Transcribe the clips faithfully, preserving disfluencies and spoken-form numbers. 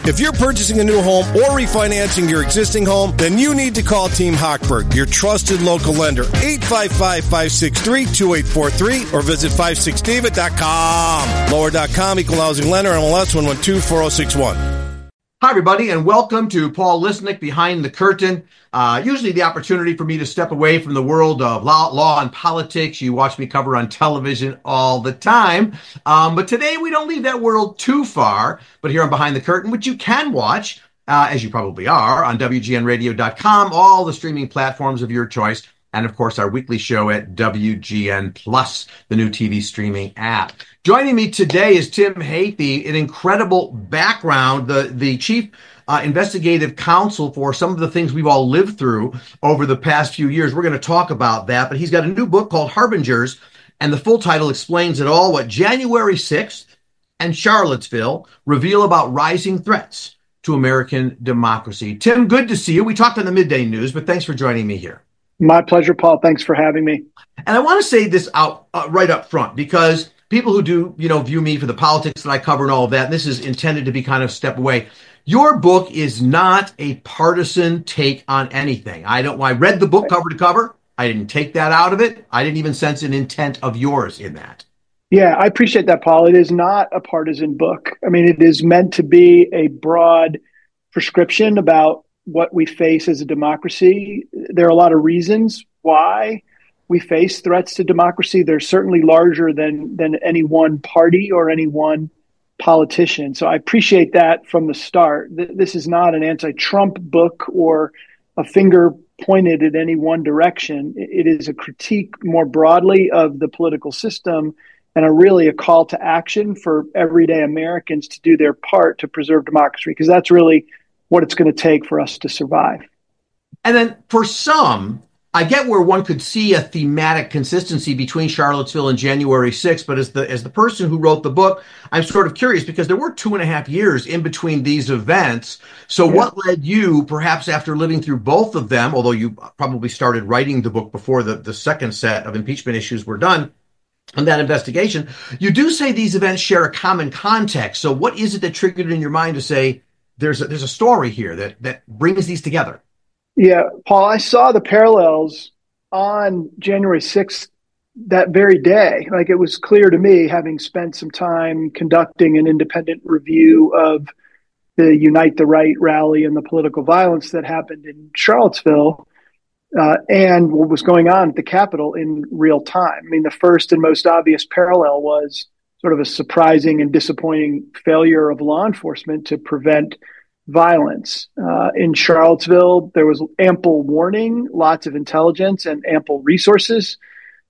If you're purchasing a new home or refinancing your existing home, then you need to call Team Hochberg, your trusted local lender. eight five five, five six three, two eight four three or visit five six david dot com. Lower dot com, Equal Housing Lender, M L S one one two four zero six one. Hi, everybody, and welcome to Paul Lisnek Behind the Curtain. Uh, usually the opportunity for me to step away from the world of law, law and politics. You watch me cover on television all the time. Um, but today we don't leave that world too far. But here on Behind the Curtain, which you can watch, uh, as you probably are, on W G N radio dot com, all the streaming platforms of your choice. And, of course, our weekly show at W G N Plus, the new T V streaming app. Joining me today is Tim Hathey, an incredible background, the, the chief uh, investigative counsel for some of the things we've all lived through over the past few years. We're going to talk about that, but he's got a new book called Harbingers, and the full title explains it all, what January sixth and Charlottesville reveal about rising threats to American democracy. Tim, good to see you. We talked on the Midday News, but thanks for joining me here. My pleasure, Paul. Thanks for having me. And I want to say this out uh, right up front, because people who do, you know, view me for the politics that I cover and all of that, and this is intended to be kind of step away. Your book is not a partisan take on anything. I don't. I read the book cover to cover. I didn't take that out of it. I didn't even sense an intent of yours in that. Yeah, I appreciate that, Paul. It is not a partisan book. I mean, it is meant to be a broad prescription about what we face as a democracy. There are a lot of reasons why we face threats to democracy. They're certainly larger than than any one party or any one politician. So I appreciate that from the start. This is not an anti-Trump book or a finger pointed at any one direction. It is a critique more broadly of the political system and a really a call to action for everyday Americans to do their part to preserve democracy, because that's really what it's going to take for us to survive. And then for some, I get where one could see a thematic consistency between Charlottesville and January sixth, but as the as the person who wrote the book, I'm sort of curious because there were two and a half years in between these events. So yeah. What led you, perhaps after living through both of them, although you probably started writing the book before the, the second set of impeachment issues were done, on that investigation, you do say these events share a common context. So what is it that triggered in your mind to say, There's a, there's a story here that, that brings these together? Yeah, Paul, I saw the parallels on January sixth that very day. Like, it was clear to me, having spent some time conducting an independent review of the Unite the Right rally and the political violence that happened in Charlottesville uh, and what was going on at the Capitol in real time. I mean, the first and most obvious parallel was sort of a surprising and disappointing failure of law enforcement to prevent violence. Uh, in Charlottesville, there was ample warning, lots of intelligence, and ample resources,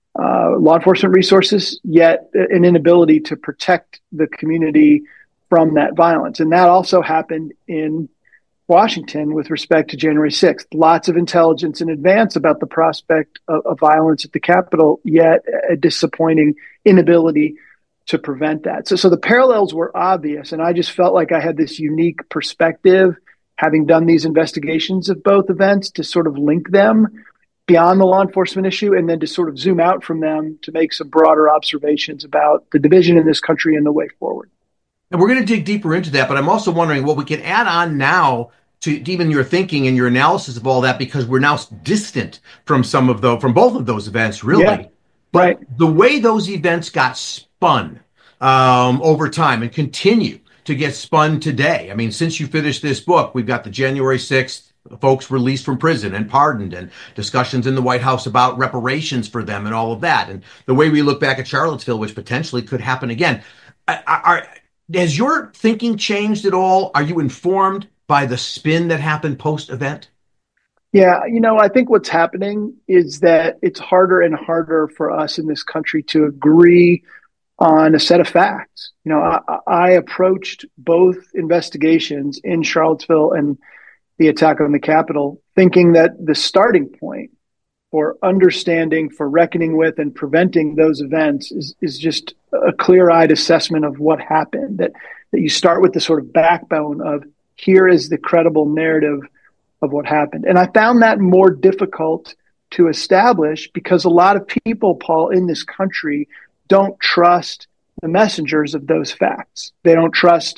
uh, law enforcement resources, yet an inability to protect the community from that violence. And that also happened in Washington with respect to January sixth. Lots of intelligence in advance about the prospect of, of violence at the Capitol, yet a disappointing inability to prevent that. So, so the parallels were obvious, and I just felt like I had this unique perspective, having done these investigations of both events, to sort of link them beyond the law enforcement issue and then to sort of zoom out from them to make some broader observations about the division in this country and the way forward. And we're going to dig deeper into that, but I'm also wondering what we can add on now to even your thinking and your analysis of all that, because we're now distant from some of the, from both of those events, really. Yeah, but right. The way those events got spun um, over time and continue to get spun today. I mean, since you finished this book, we've got the January sixth folks released from prison and pardoned, and discussions in the White House about reparations for them and all of that. And the way we look back at Charlottesville, which potentially could happen again. Are, are, has your thinking changed at all? Are you informed by the spin that happened post-event? Yeah, you know, I think what's happening is that it's harder and harder for us in this country to agree on a set of facts. You know, I, I approached both investigations in Charlottesville and the attack on the Capitol thinking that the starting point for understanding, for reckoning with, and preventing those events is, is just a clear-eyed assessment of what happened, that, that you start with the sort of backbone of here is the credible narrative of what happened. And I found that more difficult to establish because a lot of people, Paul, in this country don't trust the messengers of those facts. They don't trust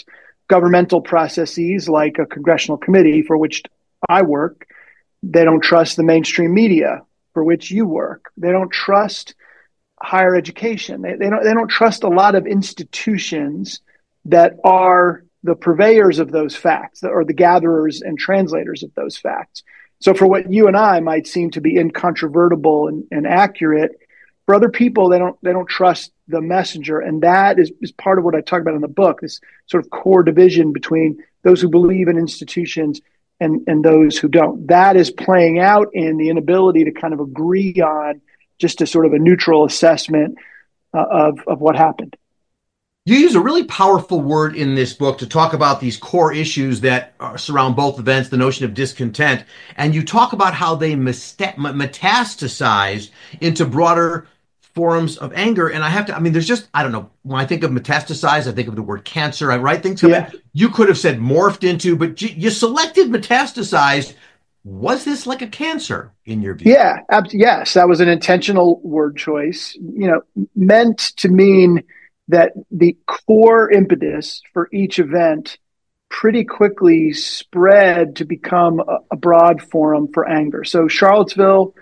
governmental processes like a congressional committee for which I work. They don't trust the mainstream media for which you work. They don't trust higher education. They, they don't they don't trust a lot of institutions that are the purveyors of those facts, or the gatherers and translators of those facts. So for what you and I might seem to be incontrovertible and, and accurate, for other people, they don't they don't trust the messenger. And that is, is part of what I talk about in the book, this sort of core division between those who believe in institutions and, and those who don't. That is playing out in the inability to kind of agree on just a sort of a neutral assessment uh, of, of what happened. You use a really powerful word in this book to talk about these core issues that uh, surround both events, the notion of discontent. And you talk about how they meta- metastasized into broader forms of anger. And I have to, I mean, there's just, I don't know, when I think of metastasize, I think of the word cancer. I write things come yeah. in. You could have said morphed into, but you, you selected metastasized. Was this like a cancer in your view? Yeah, ab- yes, that was an intentional word choice, you know, meant to mean that the core impetus for each event pretty quickly spread to become a, a broad forum for anger. So Charlottesville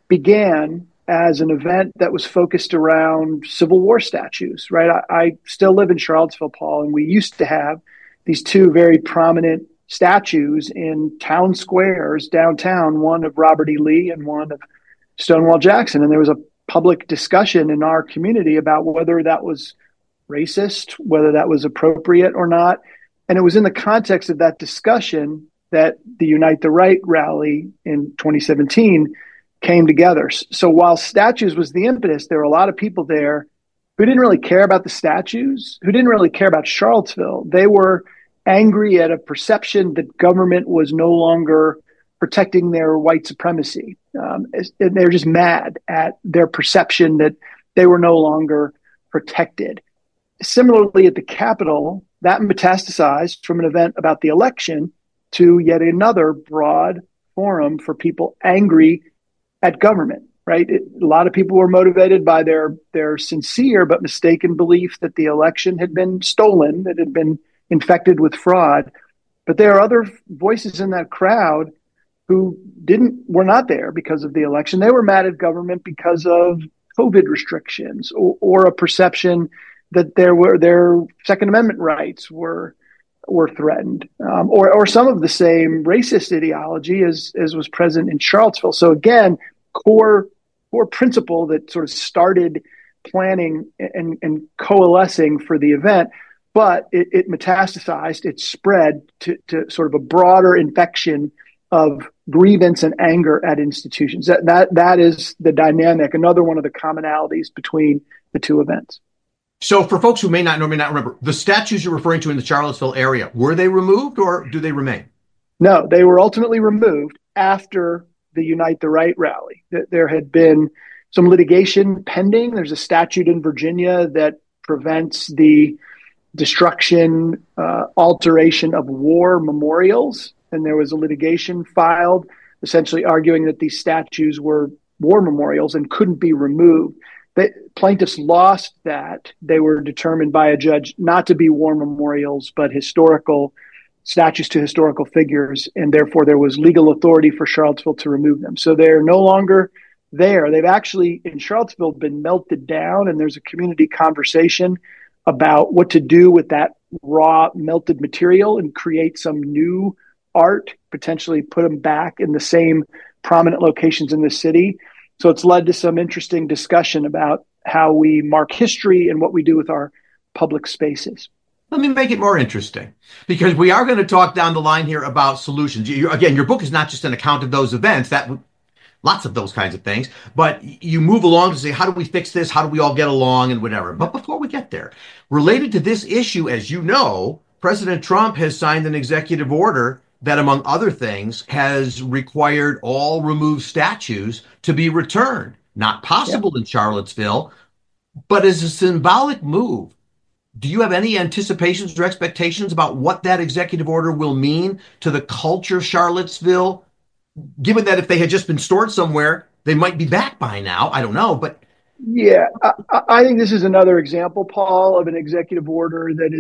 began as an event that was focused around Civil War statues, right? I, I still live in Charlottesville, Paul, and we used to have these two very prominent statues in town squares downtown, one of Robert E. Lee and one of Stonewall Jackson. And there was a public discussion in our community about whether that was racist, whether that was appropriate or not. And it was in the context of that discussion that the Unite the Right rally in twenty seventeen came together. So while statues was the impetus, there were a lot of people there who didn't really care about the statues, who didn't really care about Charlottesville. They were angry at a perception that government was no longer protecting their white supremacy. Um, they're just mad at their perception that they were no longer protected. Similarly, at the Capitol, that metastasized from an event about the election to yet another broad forum for people angry at government, right? It, a lot of people were motivated by their, their sincere but mistaken belief that the election had been stolen, that it had been infected with fraud. But there are other voices in that crowd who didn't were not there because of the election. They were mad at government because of COVID restrictions or, or a perception that there were their Second Amendment rights were were threatened, um, or or some of the same racist ideology as as was present in Charlottesville. So again, core core principle that sort of started planning and, and coalescing for the event. But it, it metastasized, it spread to, to sort of a broader infection of grievance and anger at institutions. That, that that is the dynamic, another one of the commonalities between the two events. So for folks who may not know, may not remember, the statues you're referring to in the Charlottesville area, were they removed or do they remain? No, they were ultimately removed after the Unite the Right rally. There had been some litigation pending. There's a statute in Virginia that prevents the destruction, uh, alteration of war memorials. And there was a litigation filed essentially arguing that these statues were war memorials and couldn't be removed. The plaintiffs lost that. They were determined by a judge not to be war memorials, but historical statues to historical figures. And therefore there was legal authority for Charlottesville to remove them. So they're no longer there. They've actually in Charlottesville been melted down, and there's a community conversation about what to do with that raw melted material and create some new art, potentially put them back in the same prominent locations in the city. So it's led to some interesting discussion about how we mark history and what we do with our public spaces. Let me make it more interesting, because we are going to talk down the line here about solutions. You, again, your book is not just an account of those events, that lots of those kinds of things, but you move along to say, how do we fix this? How do we all get along and whatever? But before we get there, related to this issue, as you know, President Trump has signed an executive order that, among other things, has required all removed statues to be returned. Not possible yeah. in Charlottesville, but as a symbolic move. Do you have any anticipations or expectations about what that executive order will mean to the culture of Charlottesville, given that if they had just been stored somewhere, they might be back by now? I don't know, but... Yeah, I, I think this is another example, Paul, of an executive order that is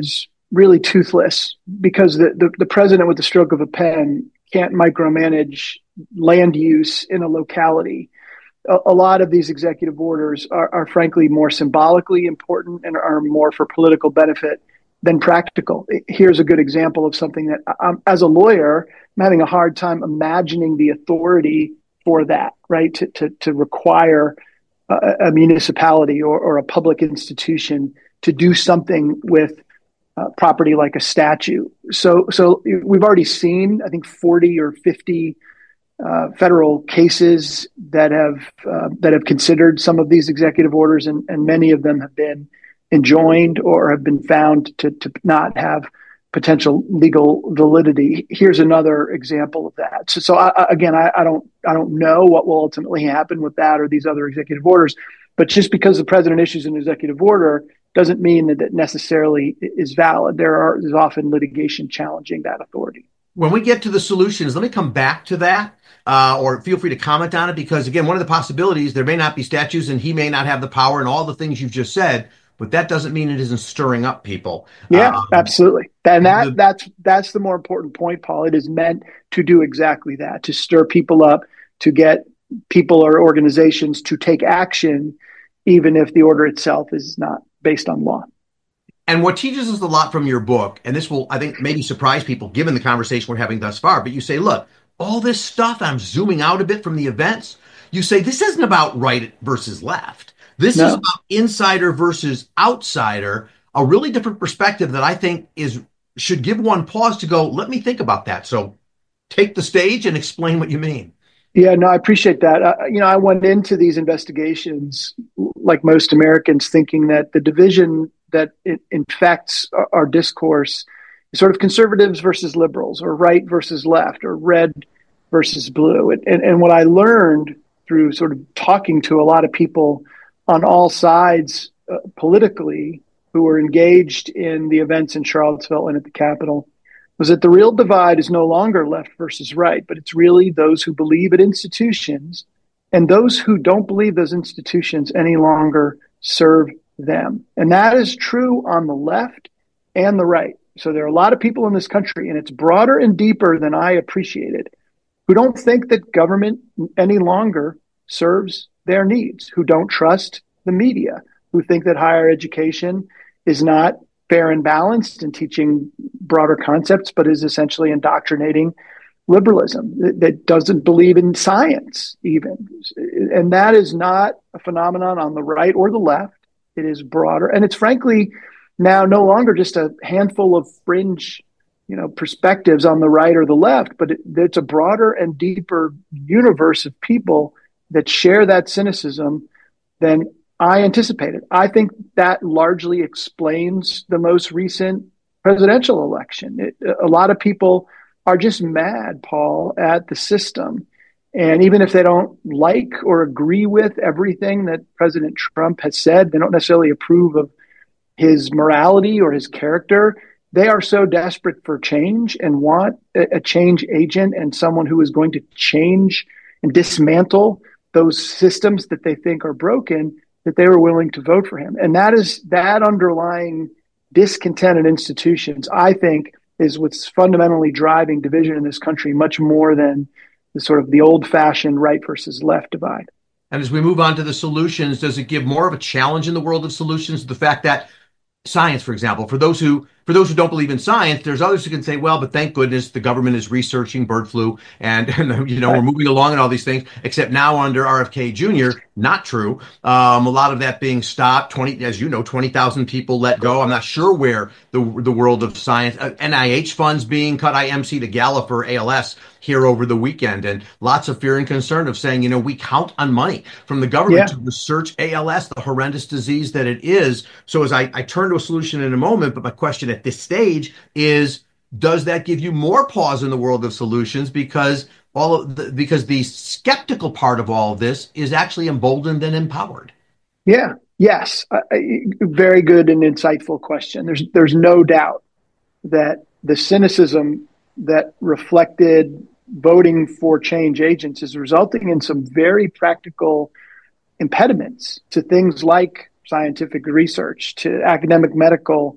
really toothless because the, the, the president with the stroke of a pen can't micromanage land use in a locality. A, a lot of these executive orders are, are frankly more symbolically important and are more for political benefit than practical. Here's a good example of something that I'm, as a lawyer, I'm having a hard time imagining the authority for that, right? To, to, to require a, a municipality or, or a public institution to do something with uh, property like a statue. So, so we've already seen, I think, forty or fifty uh, federal cases that have uh, that have considered some of these executive orders, and, and many of them have been enjoined or have been found to, to not have potential legal validity. Here's another example of that. So, so I, again, I, I don't I don't know what will ultimately happen with that or these other executive orders, but just because the president issues an executive order doesn't mean that it necessarily is valid. There are there's often litigation challenging that authority. When we get to the solutions, let me come back to that, uh, or feel free to comment on it, because again, one of the possibilities, there may not be statutes and he may not have the power and all the things you've just said, but that doesn't mean it isn't stirring up people. Yeah, um, absolutely. And that the, that's that's the more important point, Paul. It is meant to do exactly that, to stir people up, to get people or organizations to take action, even if the order itself is not based on law. And what teaches us a lot from your book, and this will, I think, maybe surprise people given the conversation we're having thus far, but you say, look, all this stuff, I'm zooming out a bit from the events. You say, this isn't about right versus left. This No. is about insider versus outsider, a really different perspective that I think is should give one pause to go, let me think about that. So take the stage and explain what you mean. Yeah, no, I appreciate that. Uh, you know, I went into these investigations, like most Americans, thinking that the division that it infects our, our discourse is sort of conservatives versus liberals, or right versus left, or red versus blue. And, and, and what I learned through sort of talking to a lot of people on all sides uh, politically who were engaged in the events in Charlottesville and at the Capitol was that the real divide is no longer left versus right, but it's really those who believe in institutions and those who don't believe those institutions any longer serve them. And that is true on the left and the right. So there are a lot of people in this country, and it's broader and deeper than I appreciated, who don't think that government any longer serves their needs, who don't trust the media, who think that higher education is not fair and balanced and teaching broader concepts, but is essentially indoctrinating liberalism, that, that doesn't believe in science even. And that is not a phenomenon on the right or the left. It is broader. And it's frankly now no longer just a handful of fringe, you know, perspectives on the right or the left, but it, it's a broader and deeper universe of people that share that cynicism than I anticipated. I think that largely explains the most recent presidential election. It, a lot of people are just mad, Paul, at the system. And even if they don't like or agree with everything that President Trump has said, they don't necessarily approve of his morality or his character, they are so desperate for change and want a, a change agent and someone who is going to change and dismantle those systems that they think are broken, that they were willing to vote for him. And that is that underlying discontent in institutions, I think, is what's fundamentally driving division in this country much more than the sort of the old-fashioned right versus left divide. And as we move on to the solutions, does it give more of a challenge in the world of solutions? The fact that science, for example, for those who for those who don't believe in science, there's others who can say, well, but thank goodness the government is researching bird flu and, and you know, Right. we're moving along and all these things, except now under R F K Junior, not true. Um, a lot of that being stopped, twenty, as you know, twenty thousand people let go. I'm not sure where the the world of science, uh, N I H funds being cut. I emceed a gala for A L S here over the weekend, and lots of fear and concern of saying, you know, we count on money from the government Yeah. to research A L S, the horrendous disease that it is. So as I, I turn to a solution in a moment, but my question at this stage is, does that give you more pause in the world of solutions? Because all of the, because the skeptical part of all of this is actually emboldened and empowered. Yeah. Yes. Uh, very good and insightful question. There's there's no doubt that the cynicism that reflected voting for change agents is resulting in some very practical impediments to things like scientific research, to academic medical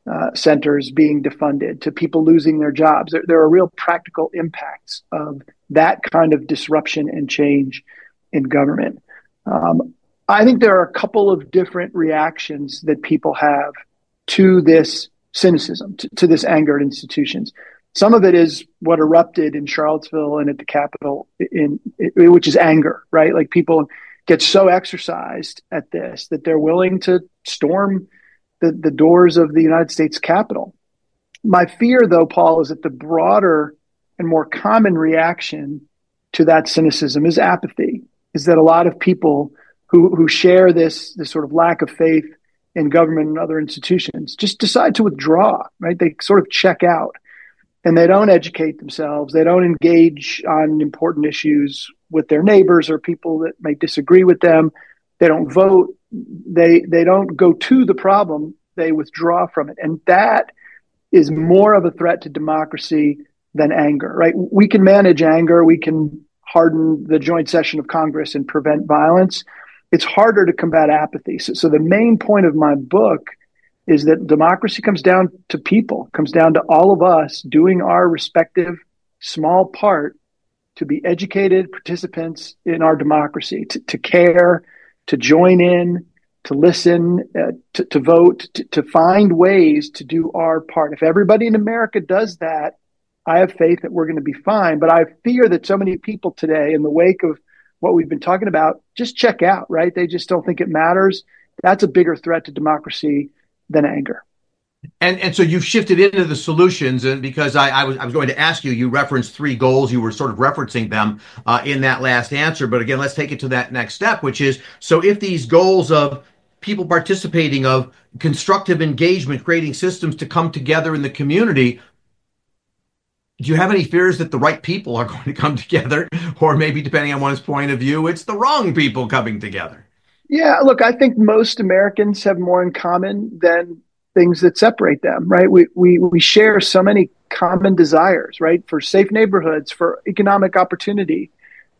uh, centers being defunded, to people losing their jobs. There, there are real practical impacts of that kind of disruption and change in government. Um, I think there are a couple of different reactions that people have to this cynicism, to, to this anger at institutions. Some of it is what erupted in Charlottesville and at the Capitol, in, in which is anger, right? Like people get so exercised at this that they're willing to storm the, the doors of the United States Capitol. My fear, though, Paul, is that the broader and more common reaction to that cynicism is apathy, is that a lot of people who, who share this, this sort of lack of faith in government and other institutions just decide to withdraw, right? They sort of check out. And they don't educate themselves. They don't engage on important issues with their neighbors or people that may disagree with them. They don't vote. They they don't go to the problem. They withdraw from it. And that is more of a threat to democracy than anger, right? We can manage anger. We can harden the joint session of Congress and prevent violence. It's harder to combat apathy. So, so the main point of my book is that democracy comes down to people, comes down to all of us doing our respective small part to be educated participants in our democracy, to, to care, to join in, to listen, uh, to, to vote, to, to find ways to do our part. If everybody in America does that, I have faith that we're going to be fine. But I fear that so many people today, in the wake of what we've been talking about, just check out, right? They just don't think it matters. That's a bigger threat to democracy than anger. And and so you've shifted into the solutions, and because I, I was I was going to ask you, you referenced three goals. You were sort of referencing them uh, in that last answer. But again, let's take it to that next step, which is, so if these goals of people participating, of constructive engagement, creating systems to come together in the community, do you have any fears that the right people are going to come together, or maybe, depending on one's point of view, it's the wrong people coming together? Yeah, look, I think most Americans have more in common than things that separate them, right? We we we share so many common desires, right? For safe neighborhoods, for economic opportunity,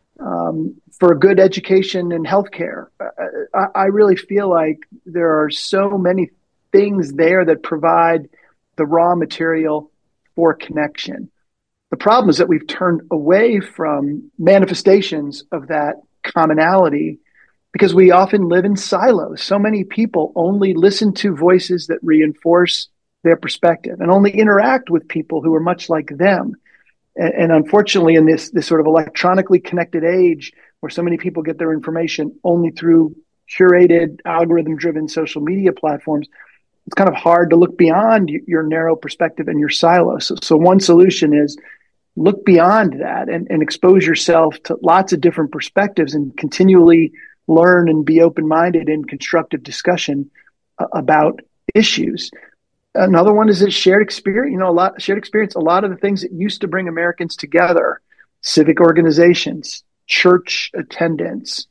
um, for good education and healthcare. I, I really feel like there are so many things there that provide the raw material for connection. The problem is that we've turned away from manifestations of that commonality because we often live in silos. So many people only listen to voices that reinforce their perspective and only interact with people who are much like them. And, and unfortunately, in this, this sort of electronically connected age where so many people get their information only through curated, algorithm-driven social media platforms, it's kind of hard to look beyond your narrow perspective and your silo. So, so one solution is look beyond that and, and expose yourself to lots of different perspectives and continually learn and be open-minded in constructive discussion uh, about issues. Another one is a shared experience. You know, a lot shared experience. A lot of the things that used to bring Americans together, civic organizations, church attendance,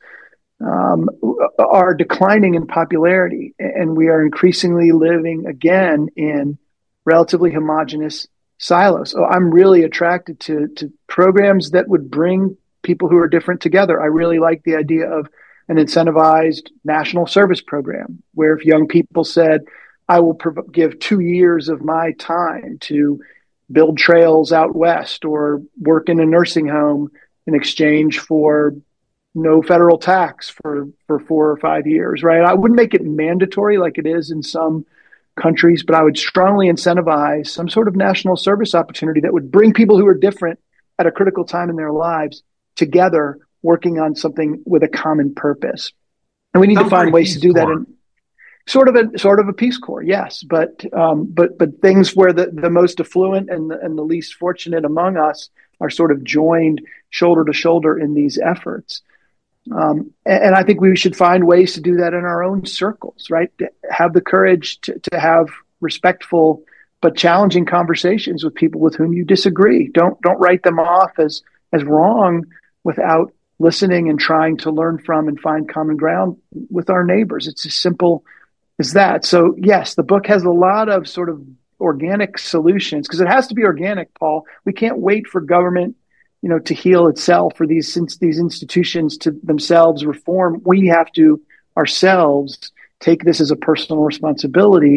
um, are declining in popularity, and we are increasingly living again in relatively homogenous silos. So I'm really attracted to to programs that would bring people who are different together. I really like the idea of an incentivized national service program, where if young people said, I will prov- give two years of my time to build trails out west or work in a nursing home in exchange for no federal tax for, for four or five years, right? I wouldn't make it mandatory like it is in some countries, but I would strongly incentivize some sort of national service opportunity that would bring people who are different at a critical time in their lives together, working on something with a common purpose. And we need Sounds to find ways to do Corps. that in sort of a sort of a Peace Corps, yes, but um, but but things where the, the most affluent and the, and the least fortunate among us are sort of joined shoulder to shoulder in these efforts. Um, and, and I think we should find ways to do that in our own circles, right? To have the courage to, to have respectful but challenging conversations with people with whom you disagree. Don't don't write them off as as wrong without listening and trying to learn from and find common ground with our neighbors. It's as simple as that. So yes, the book has a lot of sort of organic solutions because it has to be organic, Paul. We can't wait for government, you know, to heal itself, for these since these institutions to themselves reform. We have to ourselves take this as a personal responsibility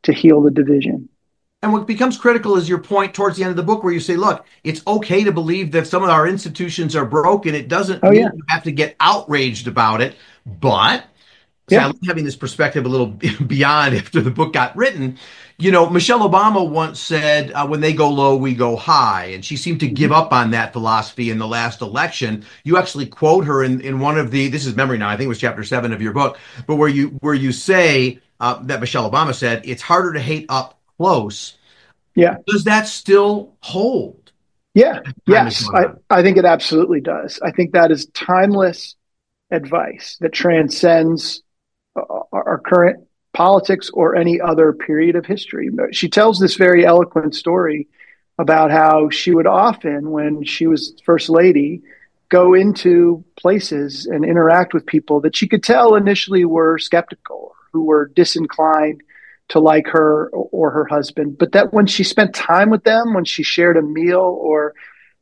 to heal the division. And what becomes critical is your point towards the end of the book where you say, look, it's okay to believe that some of our institutions are broken. It doesn't oh, mean yeah. you have to get outraged about it. But so yeah. I love having this perspective a little beyond after the book got written. You know, Michelle Obama once said, uh, when they go low, we go high. And she seemed to give up on that philosophy in the last election. You actually quote her in, in one of the, this is memory now, I think it was chapter seven of your book, but where you where you say uh, that Michelle Obama said, it's harder to hate up close. Yeah. Does that still hold? Yeah. Yes. I, I think it absolutely does. I think that is timeless advice that transcends our, our current politics or any other period of history. She tells this very eloquent story about how she would often, when she was first lady, go into places and interact with people that she could tell initially were skeptical, who were disinclined to like her or her husband, but that when she spent time with them, when she shared a meal or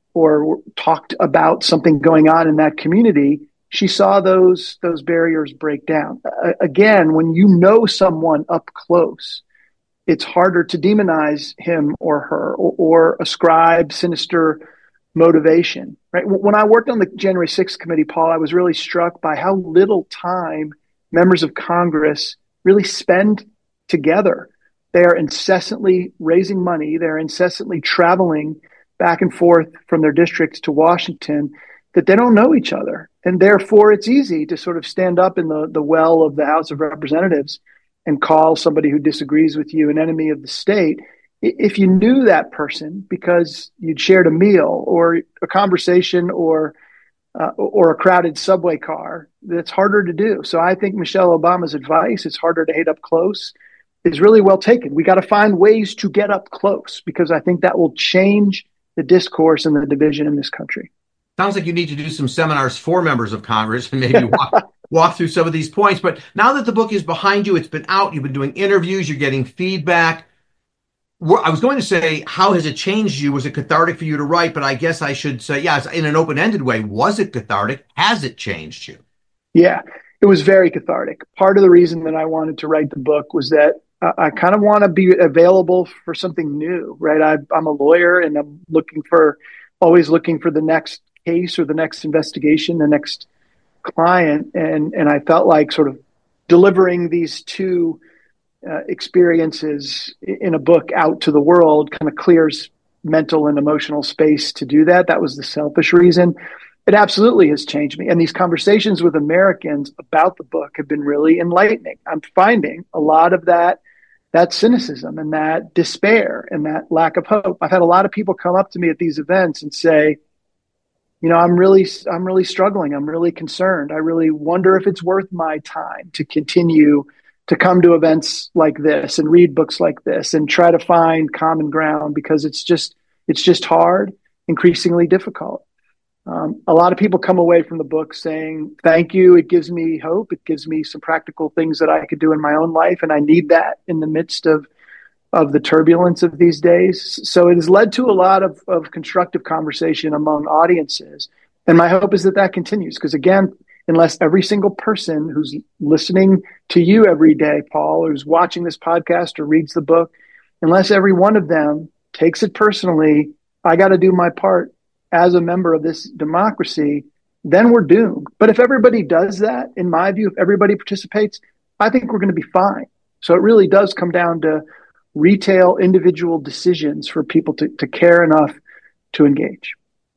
or talked about something going on in that community, she saw those those barriers break down. Uh, again, when you know someone up close, it's harder to demonize him or her or, or ascribe sinister motivation. Right? When I worked on the January sixth committee, Paul, I was really struck by how little time members of Congress really spend together. They are incessantly raising money. They're incessantly traveling back and forth from their districts to Washington, that they don't know each other. And therefore, it's easy to sort of stand up in the, the well of the House of Representatives and call somebody who disagrees with you an enemy of the state. If you knew that person because you'd shared a meal or a conversation or uh, or a crowded subway car, that's harder to do. So I think Michelle Obama's advice, it's harder to hate up close, is really well taken. We got to find ways to get up close because I think that will change the discourse and the division in this country. Sounds like you need to do some seminars for members of Congress and maybe walk, walk through some of these points. But now that the book is behind you, it's been out, you've been doing interviews, you're getting feedback. I was going to say, how has it changed you? Was it cathartic for you to write? But I guess I should say, yes, in an open-ended way, was it cathartic? Has it changed you? Yeah, it was very cathartic. Part of the reason that I wanted to write the book was that I kind of want to be available for something new, right? I, I'm a lawyer and I'm looking for, always looking for the next case or the next investigation, the next client. And, and I felt like sort of delivering these two uh, experiences in a book out to the world kind of clears mental and emotional space to do that. That was the selfish reason. It absolutely has changed me. And these conversations with Americans about the book have been really enlightening. I'm finding a lot of that that cynicism and that despair and that lack of hope. I've had a lot of people come up to me at these events and say, you know, I'm really, I'm really struggling. I'm really concerned. I really wonder if it's worth my time to continue to come to events like this and read books like this and try to find common ground because it's just, it's just hard, increasingly difficult. Um, a lot of people come away from the book saying, thank you. It gives me hope. It gives me some practical things that I could do in my own life. And I need that in the midst of, of the turbulence of these days. So it has led to a lot of, of constructive conversation among audiences. And my hope is that that continues. Because again, unless every single person who's listening to you every day, Paul, or who's watching this podcast or reads the book, unless every one of them takes it personally, I got to do my part as a member of this democracy, then we're doomed. But if everybody does that, in my view, if everybody participates, I think we're going to be fine. So it really does come down to retail individual decisions for people to, to care enough to engage.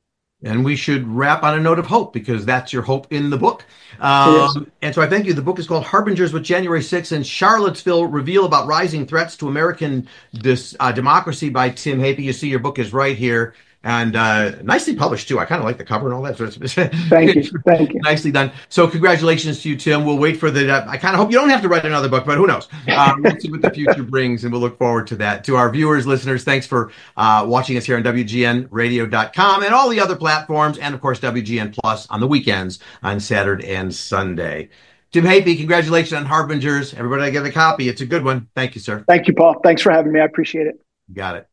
And we should wrap on a note of hope because that's your hope in the book. Um, and so I thank you. The book is called Harbingers with January sixth and Charlottesville Reveal About Rising Threats to American Dis, uh, Democracy by Tim Hapey. You see your book is right here. And uh, nicely published, too. I kind of like the cover and all that. Thank you. Thank you. Nicely done. So congratulations to you, Tim. We'll wait for the uh, – I kind of hope you don't have to write another book, but who knows? Um, we'll see what the future brings, and we'll look forward to that. To our viewers, listeners, thanks for uh, watching us here on W G N radio dot com and all the other platforms, and, of course, W G N Plus on the weekends on Saturday and Sunday. Tim Hapey, congratulations on Harbingers. Everybody get a copy. It's a good one. Thank you, sir. Thank you, Paul. Thanks for having me. I appreciate it. Got it.